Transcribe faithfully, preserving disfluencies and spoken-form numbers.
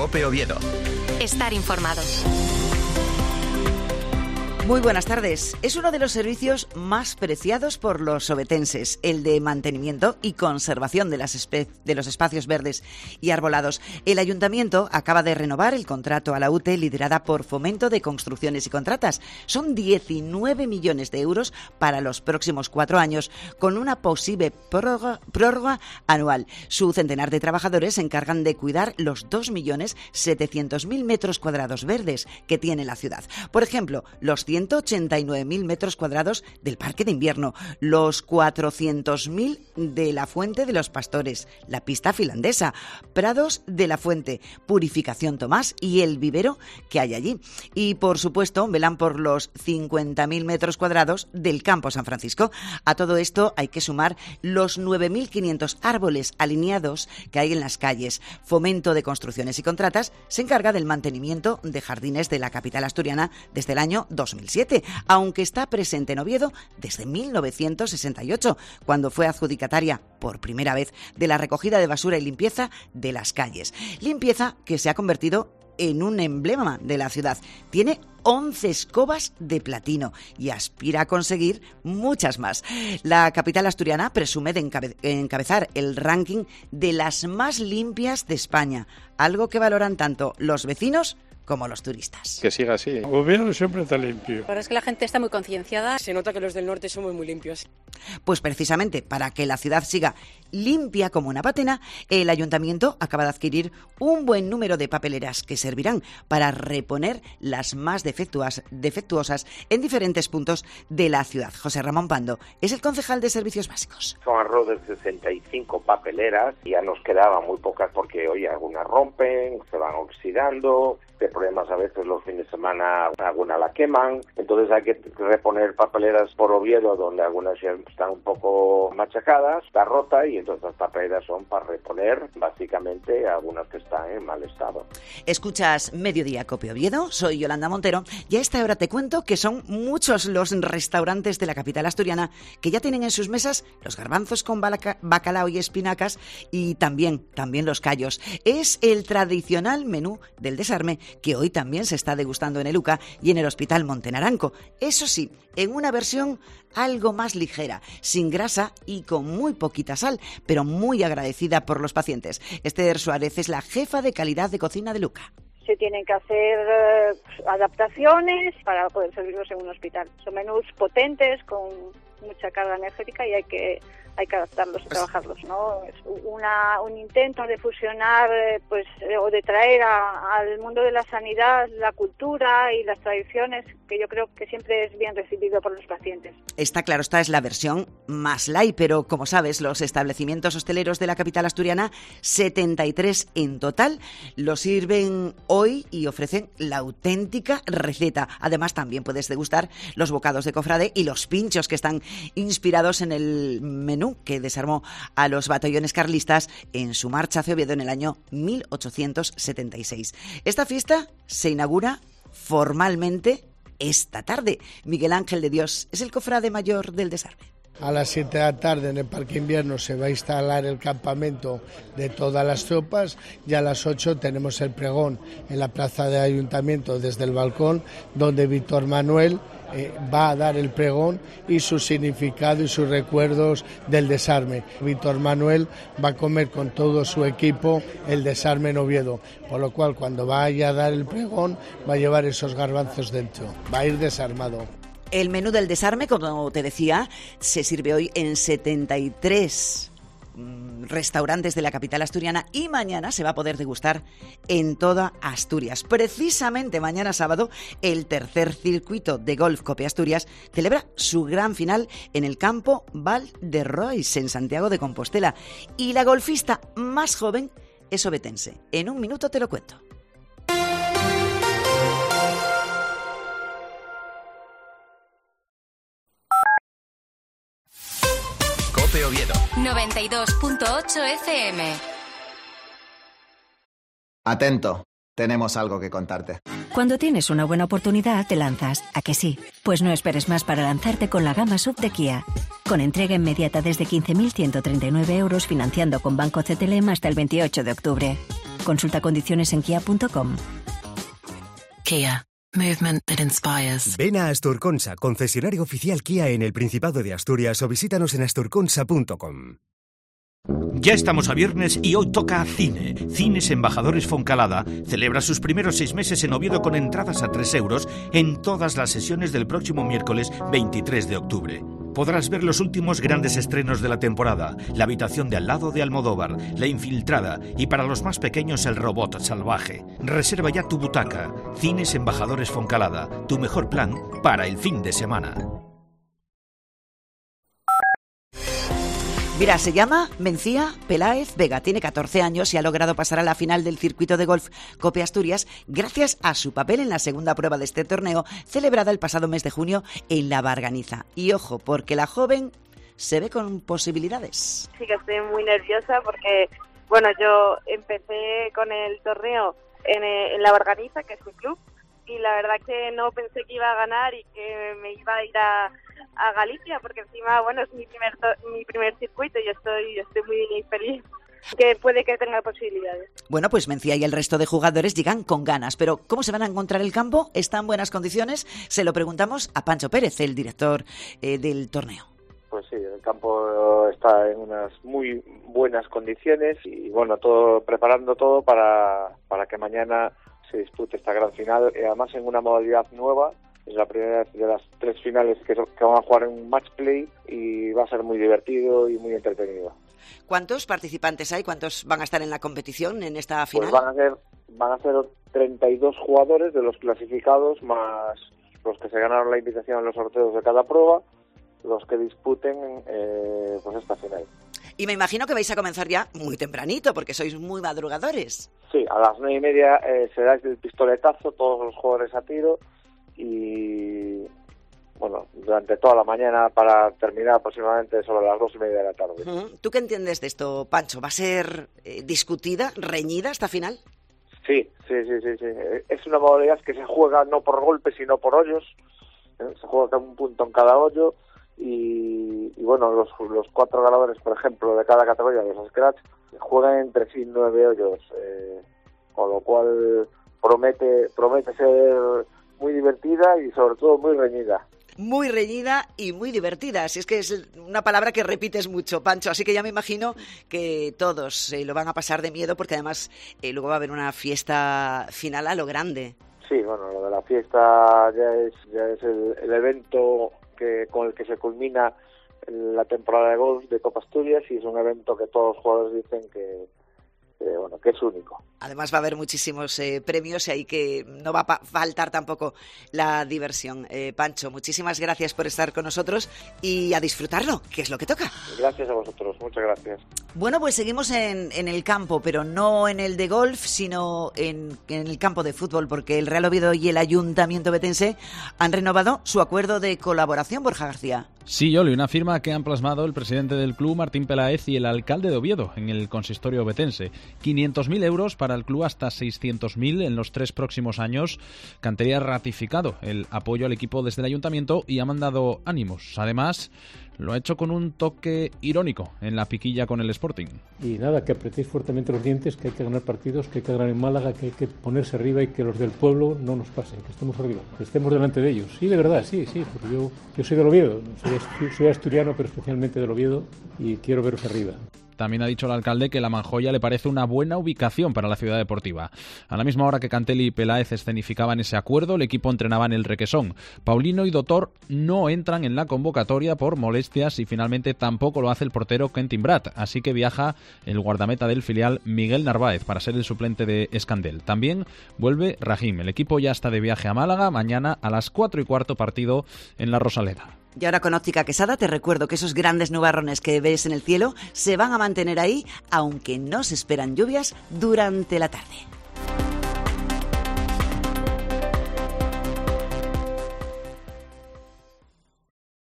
COPE Oviedo. Estar informado. Muy buenas tardes. Es uno de los servicios más preciados por los ovetenses, el de mantenimiento y conservación de, las espe- de los espacios verdes y arbolados. El Ayuntamiento acaba de renovar el contrato a la U T E liderada por Fomento de Construcciones y Contratas. Son diecinueve millones de euros para los próximos cuatro años, con una posible prórroga, prórroga anual. Su centenar de trabajadores se encargan de cuidar los dos millones setecientos mil metros cuadrados verdes que tiene la ciudad. Por ejemplo, los ciento ochenta y nueve mil metros cuadrados del Parque de Invierno, los cuatrocientos mil de la Fuente de los Pastores, la pista finlandesa, Prados de la Fuente, Purificación Tomás y el vivero que hay allí. Y, por supuesto, velan por los cincuenta mil metros cuadrados del Campo San Francisco. A todo esto hay que sumar los nueve mil quinientos árboles alineados que hay en las calles. Fomento de Construcciones y Contratas se encarga del mantenimiento de jardines de la capital asturiana desde el año dos mil siete, aunque está presente en Oviedo desde mil novecientos sesenta y ocho, cuando fue adjudicataria por primera vez de la recogida de basura y limpieza de las calles. Limpieza que se ha convertido en un emblema de la ciudad. Tiene once escobas de platino y aspira a conseguir muchas más. La capital asturiana presume de encabe- encabezar el ranking de las más limpias de España, algo que valoran tanto los vecinos como los turistas. Que siga así. Oviedo siempre está limpio. La verdad es que la gente está muy concienciada. Se nota que los del norte somos muy limpios. Pues precisamente para que la ciudad siga limpia como una patena, el Ayuntamiento acaba de adquirir un buen número de papeleras que servirán para reponer las más defectuas, defectuosas en diferentes puntos de la ciudad. José Ramón Pando es el concejal de Servicios Básicos. Son alrededor de sesenta y cinco papeleras, ya nos quedaban muy pocas porque hoy algunas rompen, se van oxidando, de problemas a veces los fines de semana alguna la queman, entonces hay que reponer papeleras por Oviedo donde algunas ya están un poco machacadas, está rota y entonces las papeleras son para reponer básicamente algunas que están en mal estado. Escuchas Mediodía Cope Oviedo, soy Yolanda Montero y a esta hora te cuento que son muchos los restaurantes de la capital asturiana que ya tienen en sus mesas los garbanzos con balaca, bacalao y espinacas y también, también los callos. Es el tradicional menú del Desarme que hoy también se está degustando en el U C A y en el Hospital Montenaranco. Eso sí, en una versión algo más ligera, sin grasa y con muy poquita sal, pero muy agradecida por los pacientes. Esther Suárez es la jefa de calidad de cocina del U C A. Se tienen que hacer eh, adaptaciones para poder servirlos en un hospital. Son menús potentes, con mucha carga energética y hay que hay que adaptarlos y trabajarlos, ¿no? Es una, un intento de fusionar, eh, pues, eh, o de traer a, al mundo de la sanidad la cultura y las tradiciones, que yo creo que siempre es bien recibido por los pacientes. Está claro, esta es la versión más light, pero como sabes, los establecimientos hosteleros de la capital asturiana, setenta y tres en total, lo sirven hoy y ofrecen la auténtica receta. Además, también puedes degustar los bocados de cofrade y los pinchos que están inspirados en el menú que desarmó a los batallones carlistas en su marcha hacia Oviedo en el año mil ochocientos setenta y seis. Esta fiesta se inaugura formalmente esta tarde. Miguel Ángel de Dios es el cofrade mayor del Desarme. A las siete de la tarde en el Parque Invierno se va a instalar el campamento de todas las tropas y a las ocho tenemos el pregón en la plaza de Ayuntamiento desde el balcón, donde Víctor Manuel eh, va a dar el pregón y su significado y sus recuerdos del Desarme. Víctor Manuel va a comer con todo su equipo el Desarme en Oviedo, por lo cual cuando vaya a dar el pregón va a llevar esos garbanzos dentro, va a ir desarmado. El menú del Desarme, como te decía, se sirve hoy en setenta y tres restaurantes de la capital asturiana y mañana se va a poder degustar en toda Asturias. Precisamente mañana sábado, el tercer circuito de golf Cope Asturias celebra su gran final en el campo Val de Rois, en Santiago de Compostela. Y la golfista más joven es ovetense. En un minuto te lo cuento. Cope Oviedo noventa y dos punto ocho F M. Atento, tenemos algo que contarte. Cuando tienes una buena oportunidad, te lanzas. ¿A que sí? Pues no esperes más para lanzarte con la gama S U V de Kia. Con entrega inmediata desde quince mil ciento treinta y nueve euros, financiando con Banco C T L M hasta el veintiocho de octubre. Consulta condiciones en kia punto com. Kia. Movement that inspires. Ven a Asturconsa, concesionario oficial Kia en el Principado de Asturias, o visítanos en asturconsa punto com. Ya estamos a viernes y hoy toca cine. Cines Embajadores Foncalada celebra sus primeros seis meses en Oviedo con entradas a tres euros en todas las sesiones del próximo miércoles veintitrés de octubre. Podrás ver los últimos grandes estrenos de la temporada: La habitación de al lado de Almodóvar, La infiltrada y, para los más pequeños, El robot salvaje. Reserva ya tu butaca. Cines Embajadores Foncalada, tu mejor plan para el fin de semana. Mira, se llama Mencía Peláez Vega, tiene catorce años y ha logrado pasar a la final del circuito de golf Cope Asturias gracias a su papel en la segunda prueba de este torneo, celebrada el pasado mes de junio en La Barganiza. Y ojo, porque la joven se ve con posibilidades. Sí, que estoy muy nerviosa porque, bueno, yo empecé con el torneo en, en La Barganiza, que es mi club, y la verdad que no pensé que iba a ganar y que me iba a ir a, a Galicia, porque encima, bueno, es mi primer to- mi primer circuito y yo estoy, yo estoy muy feliz, que puede que tenga posibilidades. Bueno, pues Mencía y el resto de jugadores llegan con ganas, pero ¿cómo se van a encontrar el campo? ¿Está en buenas condiciones? Se lo preguntamos a Pancho Pérez, el director eh, del torneo. Pues sí, el campo está en unas muy buenas condiciones y, bueno, todo preparando todo para, para que mañana se dispute esta gran final, y además en una modalidad nueva. Es la primera vez de las tres finales que, que van a jugar en un match play y va a ser muy divertido y muy entretenido. ¿Cuántos participantes hay? ¿Cuántos van a estar en la competición en esta final? Pues van a ser van a ser treinta y dos jugadores de los clasificados, más los que se ganaron la invitación en los sorteos de cada prueba, los que disputen eh, pues esta final. Y me imagino que vais a comenzar ya muy tempranito, porque sois muy madrugadores. Sí, a las nueve y media eh, se da el pistoletazo, todos los jugadores a tiro, y bueno, durante toda la mañana para terminar aproximadamente sobre las dos y media de la tarde. Uh-huh. ¿Tú qué entiendes de esto, Pancho? ¿Va a ser eh, discutida, reñida esta final? Sí, sí, sí, sí, sí. Es una modalidad que se juega no por golpes, sino por hoyos. Se juega un punto en cada hoyo. Y, y bueno, los, los cuatro ganadores, por ejemplo, de cada categoría de los Scratch, juegan entre sí nueve hoyos, eh, con lo cual promete promete ser muy divertida y sobre todo muy reñida. Muy reñida y muy divertida, así es que es una palabra que repites mucho, Pancho, así que ya me imagino que todos eh, lo van a pasar de miedo, porque además eh, luego va a haber una fiesta final a lo grande. Sí, bueno, lo de la fiesta ya es, ya es el, el evento que con el que se culmina la temporada de golf de Copa Asturias, y es un evento que todos los jugadores dicen que, que bueno, que es único. Además va a haber muchísimos eh, premios y ahí que no va a pa- faltar tampoco la diversión. Eh, Pancho, muchísimas gracias por estar con nosotros y a disfrutarlo, que es lo que toca. Gracias a vosotros, muchas gracias. Bueno, pues seguimos en, en el campo, pero no en el de golf, sino en, en el campo de fútbol, porque el Real Oviedo y el Ayuntamiento Ovetense han renovado su acuerdo de colaboración. Borja García. Sí, Yoli, una firma que han plasmado el presidente del club, Martín Peláez, y el alcalde de Oviedo en el consistorio ovetense. quinientos mil euros para el club, hasta seiscientos mil en los tres próximos años. Cantería ha ratificado el apoyo al equipo desde el ayuntamiento y ha mandado ánimos. Además, lo ha hecho con un toque irónico en la piquilla con el Sporting. Y nada, que apretéis fuertemente los dientes, que hay que ganar partidos, que hay que ganar en Málaga, que hay que ponerse arriba y que los del pueblo no nos pasen, que estemos arriba, que estemos delante de ellos. Sí, de verdad, sí, sí, porque yo, yo soy del Oviedo, soy, soy asturiano, pero especialmente del Oviedo, y quiero veros arriba. También ha dicho el alcalde que la Manjoya le parece una buena ubicación para la ciudad deportiva. A la misma hora que Cantelli y Peláez escenificaban ese acuerdo, el equipo entrenaba en el Requesón. Paulino y Dotor no entran en la convocatoria por molestias y finalmente tampoco lo hace el portero Quentin Bratt, así que viaja el guardameta del filial Miguel Narváez para ser el suplente de Escandel. También vuelve Rahim. El equipo ya está de viaje a Málaga, mañana a las cuatro y cuarto partido en la Rosaleda. Y ahora con Óptica Quesada te recuerdo que esos grandes nubarrones que ves en el cielo se van a mantener ahí, aunque no se esperan lluvias durante la tarde.